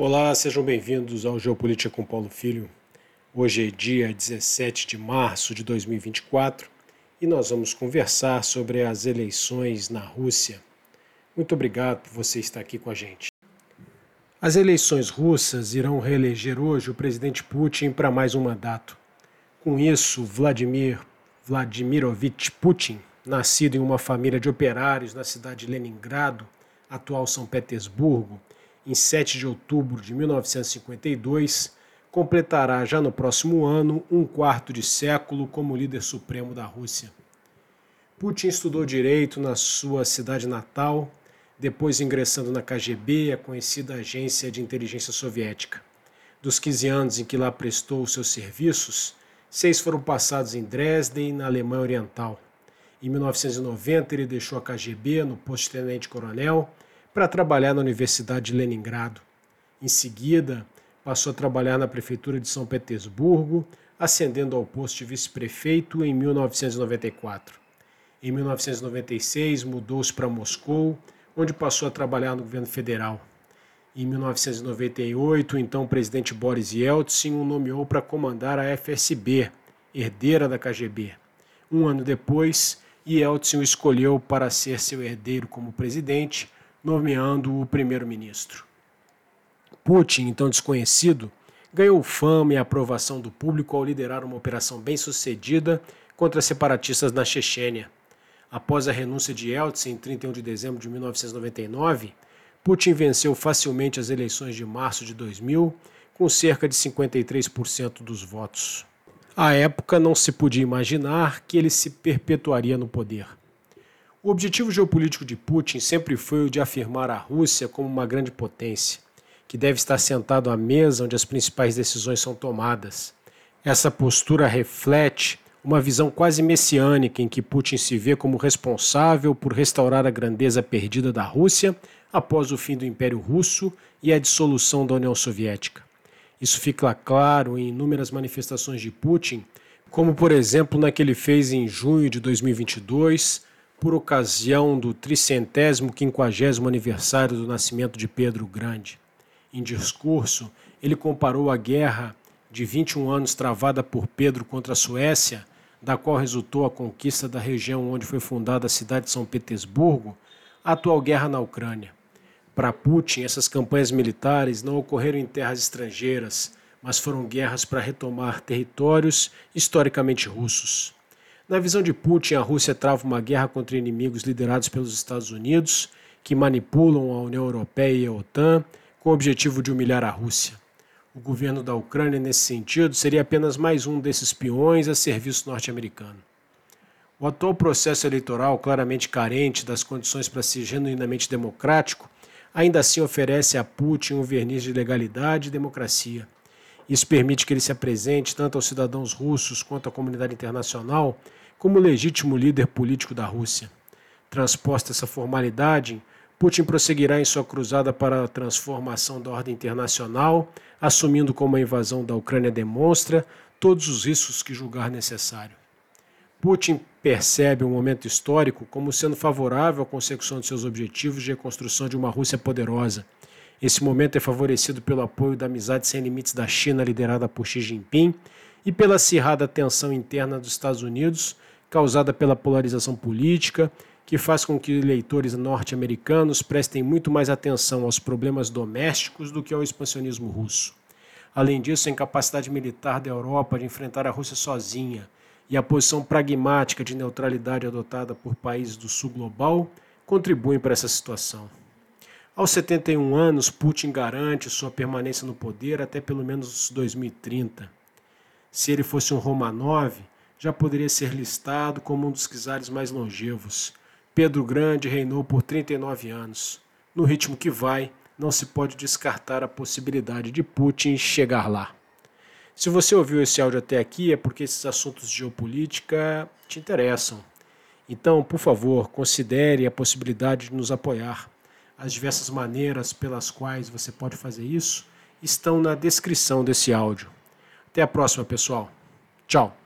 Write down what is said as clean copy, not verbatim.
Olá, sejam bem-vindos ao Geopolítica com Paulo Filho. Hoje é dia 17 de março de 2024 e nós vamos conversar sobre as eleições na Rússia. Muito obrigado por você estar aqui com a gente. As eleições russas irão reeleger hoje o presidente Putin para mais um mandato. Com isso, Vladimir Vladimirovich Putin, nascido em uma família de operários na cidade de Leningrado, atual São Petersburgo, em 7 de outubro de 1952, completará já no próximo ano um quarto de século como líder supremo da Rússia. Putin estudou direito na sua cidade natal, depois ingressando na KGB, a conhecida agência de inteligência soviética. Dos 15 anos em que lá prestou os seus serviços, 6 foram passados em Dresden, na Alemanha Oriental. Em 1990, ele deixou a KGB no posto de tenente-coronel para trabalhar na Universidade de Leningrado. Em seguida, passou a trabalhar na Prefeitura de São Petersburgo, ascendendo ao posto de vice-prefeito em 1994. Em 1996, mudou-se para Moscou, onde passou a trabalhar no governo federal. Em 1998, o então presidente Boris Yeltsin o nomeou para comandar a FSB, herdeira da KGB. Um ano depois, Yeltsin o escolheu para ser seu herdeiro como presidente, nomeando o primeiro-ministro. Putin, então desconhecido, ganhou fama e aprovação do público ao liderar uma operação bem-sucedida contra separatistas na Chechênia. Após a renúncia de Yeltsin em 31 de dezembro de 1999, Putin venceu facilmente as eleições de março de 2000, com cerca de 53% dos votos. À época, não se podia imaginar que ele se perpetuaria no poder. O objetivo geopolítico de Putin sempre foi o de afirmar a Rússia como uma grande potência, que deve estar sentado à mesa onde as principais decisões são tomadas. Essa postura reflete uma visão quase messiânica em que Putin se vê como responsável por restaurar a grandeza perdida da Rússia após o fim do Império Russo e a dissolução da União Soviética. Isso fica claro em inúmeras manifestações de Putin, como por exemplo na que ele fez em junho de 2022, por ocasião do 350º aniversário do nascimento de Pedro o Grande. Em discurso, ele comparou a guerra de 21 anos travada por Pedro contra a Suécia, da qual resultou a conquista da região onde foi fundada a cidade de São Petersburgo, à atual guerra na Ucrânia. Para Putin, essas campanhas militares não ocorreram em terras estrangeiras, mas foram guerras para retomar territórios historicamente russos. Na visão de Putin, a Rússia trava uma guerra contra inimigos liderados pelos Estados Unidos, que manipulam a União Europeia e a OTAN com o objetivo de humilhar a Rússia. O governo da Ucrânia, nesse sentido, seria apenas mais um desses peões a serviço norte-americano. O atual processo eleitoral, claramente carente das condições para ser genuinamente democrático, ainda assim oferece a Putin um verniz de legalidade e democracia. Isso permite que ele se apresente tanto aos cidadãos russos quanto à comunidade internacional como legítimo líder político da Rússia. Transposta essa formalidade, Putin prosseguirá em sua cruzada para a transformação da ordem internacional, assumindo como a invasão da Ucrânia demonstra todos os riscos que julgar necessário. Putin percebe o momento histórico como sendo favorável à consecução de seus objetivos de reconstrução de uma Rússia poderosa. Esse momento é favorecido pelo apoio da amizade sem limites da China, liderada por Xi Jinping, e pela acirrada tensão interna dos Estados Unidos, causada pela polarização política, que faz com que eleitores norte-americanos prestem muito mais atenção aos problemas domésticos do que ao expansionismo russo. Além disso, a incapacidade militar da Europa de enfrentar a Rússia sozinha e a posição pragmática de neutralidade adotada por países do sul global contribuem para essa situação. Aos 71 anos, Putin garante sua permanência no poder até pelo menos 2030. Se ele fosse um Romanov, já poderia ser listado como um dos czares mais longevos. Pedro o Grande reinou por 39 anos. No ritmo que vai, não se pode descartar a possibilidade de Putin chegar lá. Se você ouviu esse áudio até aqui, é porque esses assuntos de geopolítica te interessam. Então, por favor, considere a possibilidade de nos apoiar. As diversas maneiras pelas quais você pode fazer isso estão na descrição desse áudio. Até a próxima, pessoal. Tchau.